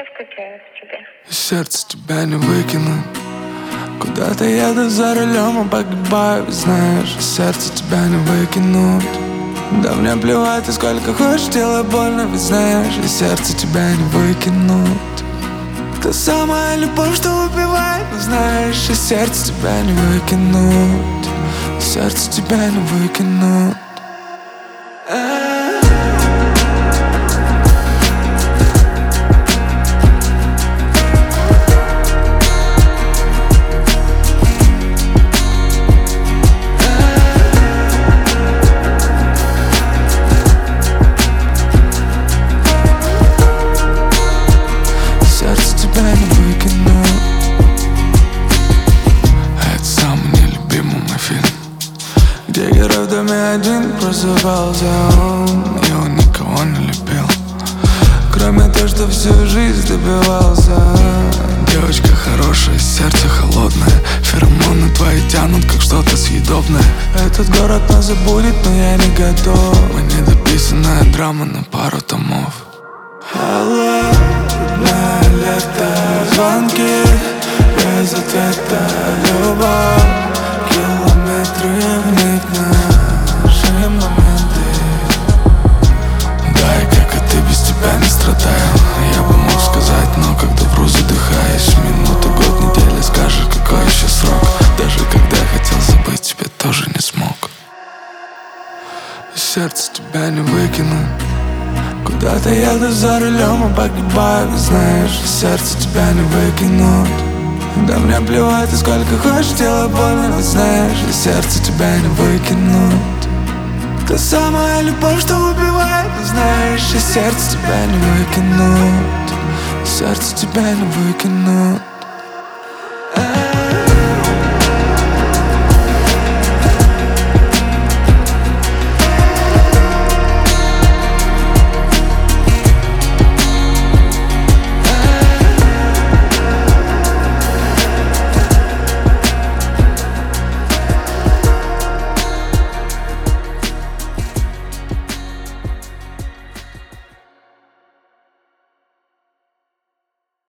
Я скучаю по тебе. Сердце тебя не выкинуть. Куда-то еду за рулем, а погибаю, знаешь. Сердце тебя не выкинуть. Да мне плевать, ты сколько хочешь, делай больно, ведь знаешь. И сердце тебя не выкинуть. Та самая любовь, что убивает, но знаешь. И сердце тебя не выкинуть. Сердце тебя не выкинуть. Сердце тебя не выкинуть. Это самый нелюбимый мой фильм, где герой в доме один просыпался он, и он никого не любил, кроме того, что всю жизнь добивался. Девочка хорошая, сердце холодное, феромоны твои тянут, как что-то съедобное. Этот город нас забудет, но я не готов. Мы недописанная драма на пару томов. Холодное лето, звонки без ответа, любовь, километры вник наши моменты. Да, и как и ты, без тебя не страдаю. Я бы мог сказать, но когда вру, задыхаюсь. Минута, год, неделя, скажешь, какой еще срок. Даже когда хотел забыть, тебя тоже не смог. Сердце тебя не выкинуть. Куда-то еду за рулем, а погибаю, знаешь. Сердце тебя не выкинуть. Да мне плевать, ты сколько хочешь, делай больно, ведь знаешь. И сердце тебя не выкинуть. Та самая любовь, что убивает, но знаешь. И сердце тебя не выкинуть. Сердце тебя не выкинуть.